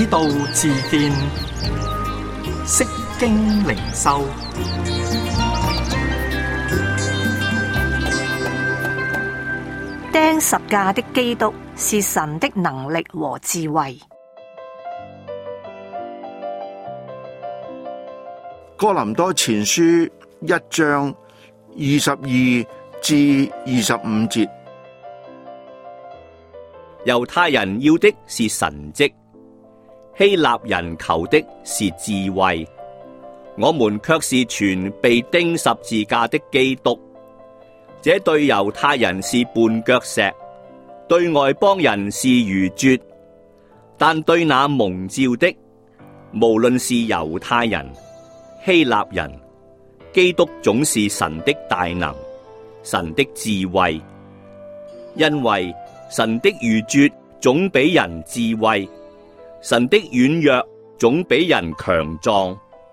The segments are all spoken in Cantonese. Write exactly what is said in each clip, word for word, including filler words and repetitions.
道自見，釋經靈修。 釘十架的基督是神的能力和智慧。 哥林多前書一章二十二至二十五節。 猶太人要的是神蹟，希臘人求的是智慧，我們卻是傳被釘十字架的基督。這對猶太人是絆腳石，對外邦人是愚拙，但對那蒙召的，無論是猶太人、希臘人，基督總是神的大能，神的智慧。因為神的愚拙總比人智慧，神的軟弱總比人強壯。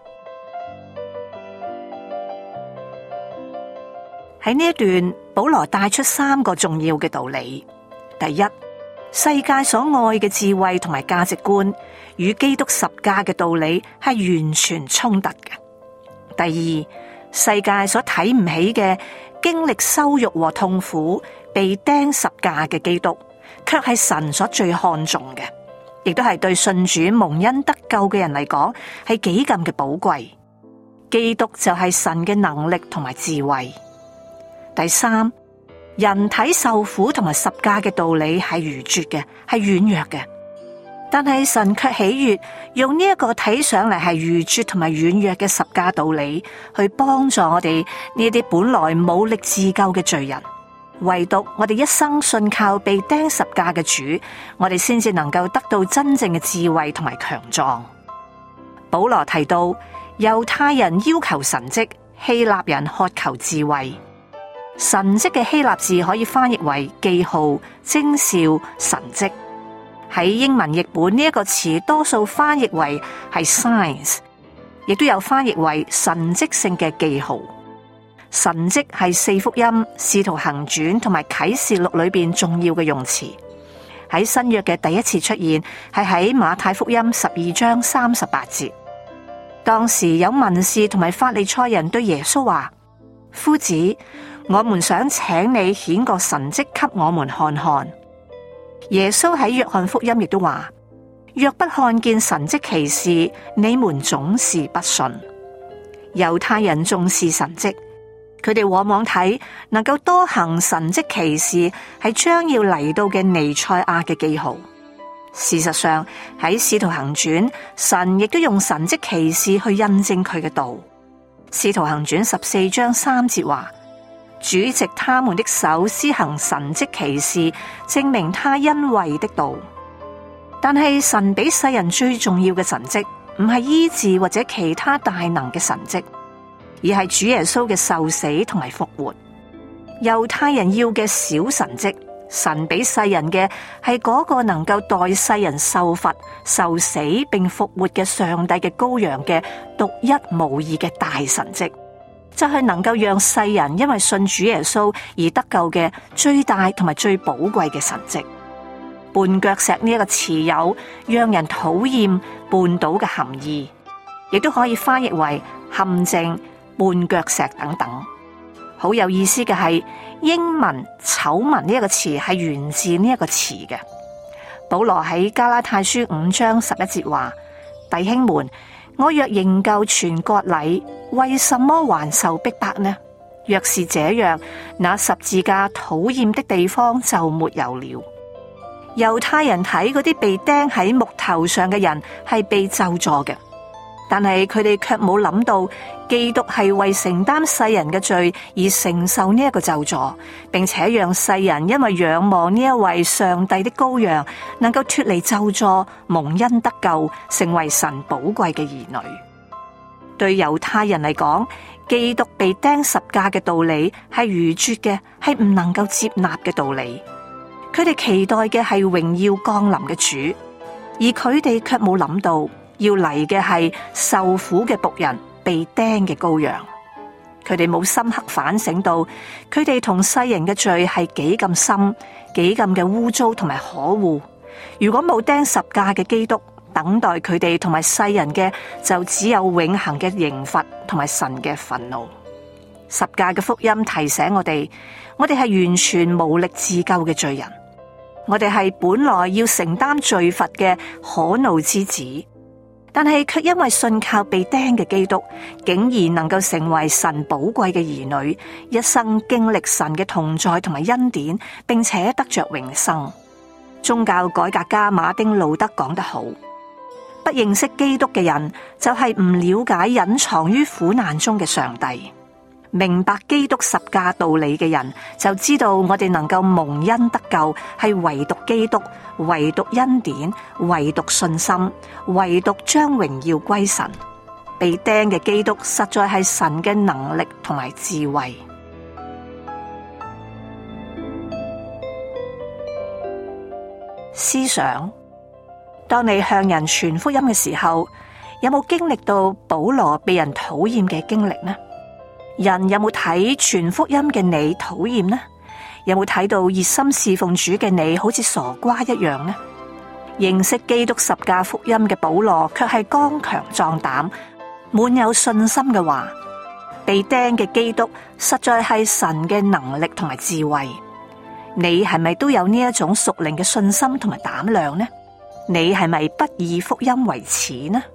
喺呢一段，保羅帶出三個重要嘅道理。第一，世界所愛嘅智慧同埋價值觀與基督十架嘅道理係完全衝突嘅。第二，世界所睇唔起嘅經歷羞辱和痛苦被釘十架嘅基督，卻係神所最看重嘅，亦都係對信主蒙恩得救嘅人嚟講係幾咁嘅寶貴。基督就係神嘅能力同埋智慧。第三，人體受苦同埋十架嘅道理係愚拙嘅，係軟弱嘅，但係神卻喜悅用呢一個睇上嚟係愚拙同埋軟弱嘅十架道理，去幫助我哋呢啲本來冇力自救嘅罪人。唯獨我哋一生信靠被釘十架嘅主，我哋先至能夠得到真正嘅智慧同埋強壯。保羅提到，猶太人要求神蹟，希臘人渴求智慧。神蹟嘅希臘字可以翻譯為記號、徵兆、神蹟。喺英文譯本呢一個詞多數翻譯為係 signs， 亦都有翻譯為神蹟性嘅記號。神蹟係四福音、使徒行傳同埋啟示錄裏邊重要嘅用詞。喺新約嘅第一次出現係喺馬太福音十二章三十八節。當時有文士同埋法利賽人對耶穌話：夫子，我們想請你顯個神蹟給我們看看。耶穌喺約翰福音亦都話：若不看見神蹟奇事，你們總是不信。猶太人重視神蹟，佢哋往往睇能夠多行神蹟奇事係將要嚟到嘅彌賽亞嘅記號。事實上喺使徒行傳，神亦都用神蹟奇事去印證佢嘅道。使徒行傳十四章三節話：主藉他們的手施行神蹟奇事，證明他恩惠的道。但係神俾世人最重要嘅神蹟，唔係醫治或者其他大能嘅神蹟，而係主耶穌嘅受死同埋復活。猶太人要嘅小神蹟，神俾世人嘅係嗰個能夠代世人受罰、受死並復活嘅上帝嘅羔羊嘅獨一無二嘅大神蹟，就係能夠讓世人因為信主耶穌而得救嘅最大同埋最寶貴嘅神蹟。絆腳石呢一個詞有讓人討厭、絆倒嘅含義，亦都可以翻譯為陷阱、絆腳石等等。好有意思嘅係，英文醜聞呢一個詞係源自呢一個詞嘅。保羅喺加拉太書五章十一節話：弟兄們，我若仍舊傳割禮，為什麼還受逼迫呢？若是這樣，那十字架討厭的地方就沒有了。猶太人睇嗰啲被釘喺木頭上嘅人係被咒詛嘅，但係佢哋卻冇諗到基督係為承擔世人嘅罪而承受呢一個咒詛，並且讓世人因為仰望呢一位上帝的羔羊，能夠脫離咒詛，蒙恩得救，成為神寶貴嘅兒女。對猶太人嚟講，基督被釘十架嘅道理係愚拙嘅，係唔能夠接納嘅道理。佢哋期待嘅係榮耀降臨嘅主，而佢哋卻冇諗到要嚟嘅係受苦嘅僕人，被釘嘅羔羊。佢哋冇深刻反省到，佢哋同世人嘅罪係幾咁深，幾咁嘅污糟同埋可惡。如果冇釘十架嘅基督， 等待佢哋同埋世人嘅就只有永恆嘅刑罰同埋神嘅憤怒。十架嘅福音提醒我哋，我哋係完全無力自救嘅罪人，我哋係本來要承擔罪罰嘅可怒之子，但係卻因為信靠被釘嘅基督，竟然能夠成為神寶貴嘅兒女，一生經歷神嘅同在同埋恩典，並且得着永生。宗教改革家馬丁路德講得好，不認識基督嘅人就係唔了解隱藏於苦難中嘅上帝。明白基督十架道理嘅人，就知道我哋能夠蒙恩得救，係唯獨基督，唯獨恩典，唯獨信心，唯獨將榮耀歸神。被釘嘅基督實在係神嘅能力同埋智慧。思想，當你向人傳福音嘅時候，有冇經歷到保羅被人討厭嘅經歷呢？人有冇睇傳福音嘅你討厭呢？有冇睇到熱心侍奉主嘅你好似傻瓜一樣呢？認識基督十架福音嘅保羅卻係剛強壯膽，滿有信心嘅話，被釘嘅基督實在係神嘅能力同埋智慧。你係咪都有呢一種屬靈嘅信心同埋膽量呢？你係咪不以福音為恥呢？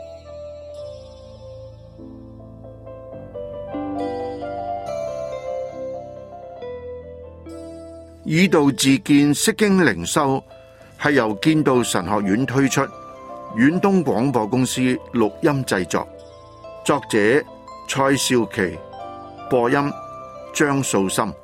以道自見，釋經靈修係由建道神學院推出，遠東廣播公司錄音製作，作者蔡少琪，播音張素心。